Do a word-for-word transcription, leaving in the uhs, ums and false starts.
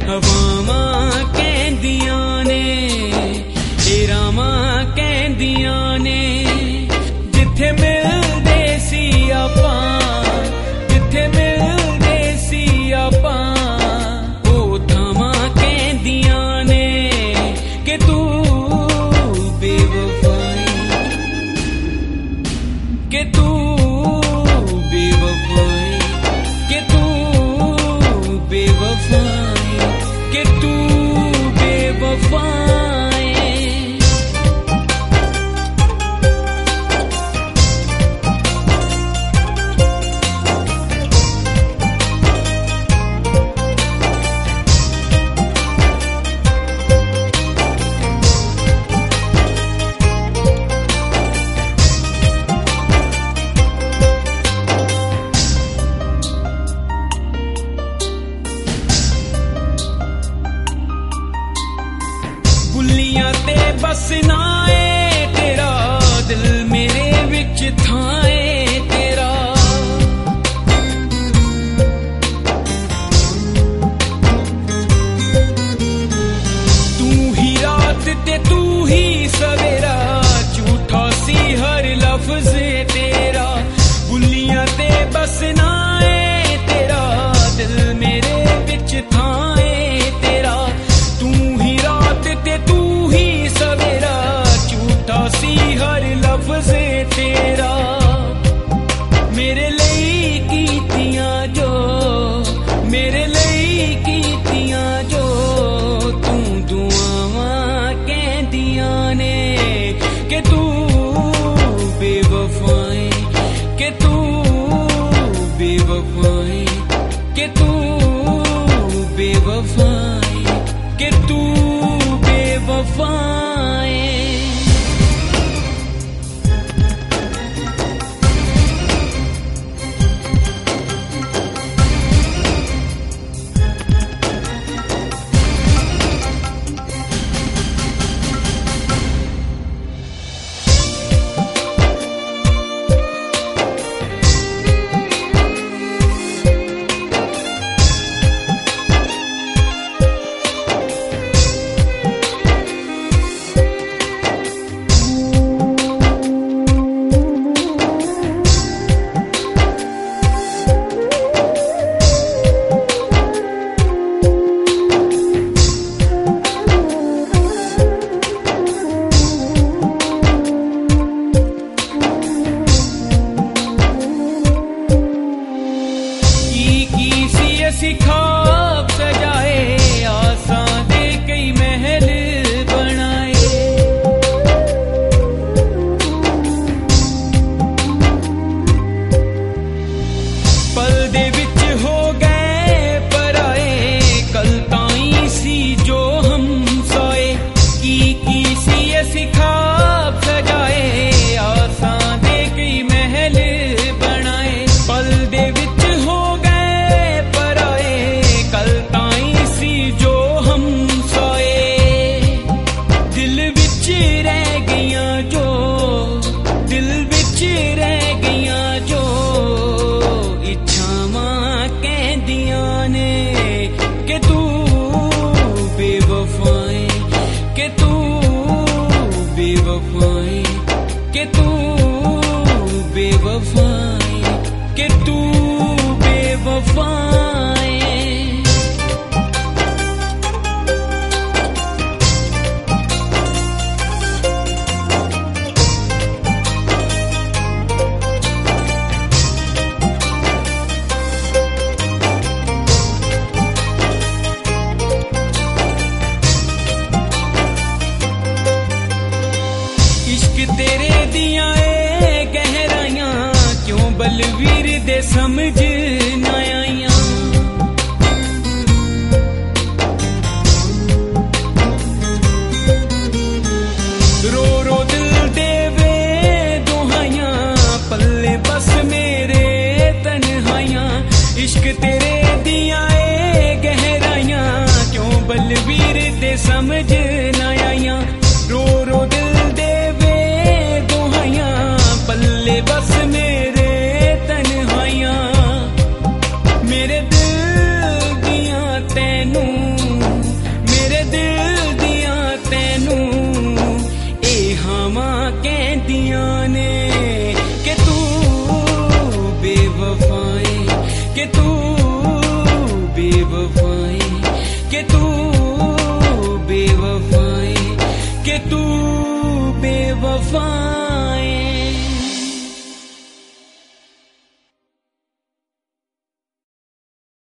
हवावां कहंदियां ने रावां कहंदियां ने जिथे मिलदे सी आपां जिथे मिलदे सी आपां ओ थावां कहंदियां ने कि तू बेवफाई कि तू बेवफाई कि तू बेवफाई कि तू बेवफाई। बुल्लियां ते बस ना ए तेरा दिल मेरे विच थाए तेरा तू ही रात ते तू ही सवेरा झूठा सी हर लफ्ज तेरा बुल्लियां ते बस ना ए तेरा दिल मेरे विच थाए तेरा तू ही रात ते तू ही सवेरा झूठा सी हर लफ्ज तेरा मेरे लिए कीतियां जो मेरे लिए कीतियां जो तू दुआवां कहंदियां ने कि तू बेवफाई कि तू बेवफाई कि तू बेवफाई कि तू बेवफाई। ख्वाब सजाए आसां दे कई महल बनाए पल दे विच हो गए पराए कल ताई सी जो हम सोए की की सी असी ख्वाब सजाए आसां दे कई महल बनाए पल दे विच हो कि तू बेवफाई कि तू बेवफाई कि तू बेवफाई। तेरे दियां ए गहराइयां क्यों बलवीर दे समझ ना आइयां रो रो दिल देवे दुहाइयां पल्ले बस मेरे तन्हाइयां इश्क तेरे दियां ए गहराइयां क्यों बलवीर दे समझ ना आइयां रो रो दिल पल्ले बस मेरे तन्हाइयां मेरे दिल दियां तैनू तू बेवफा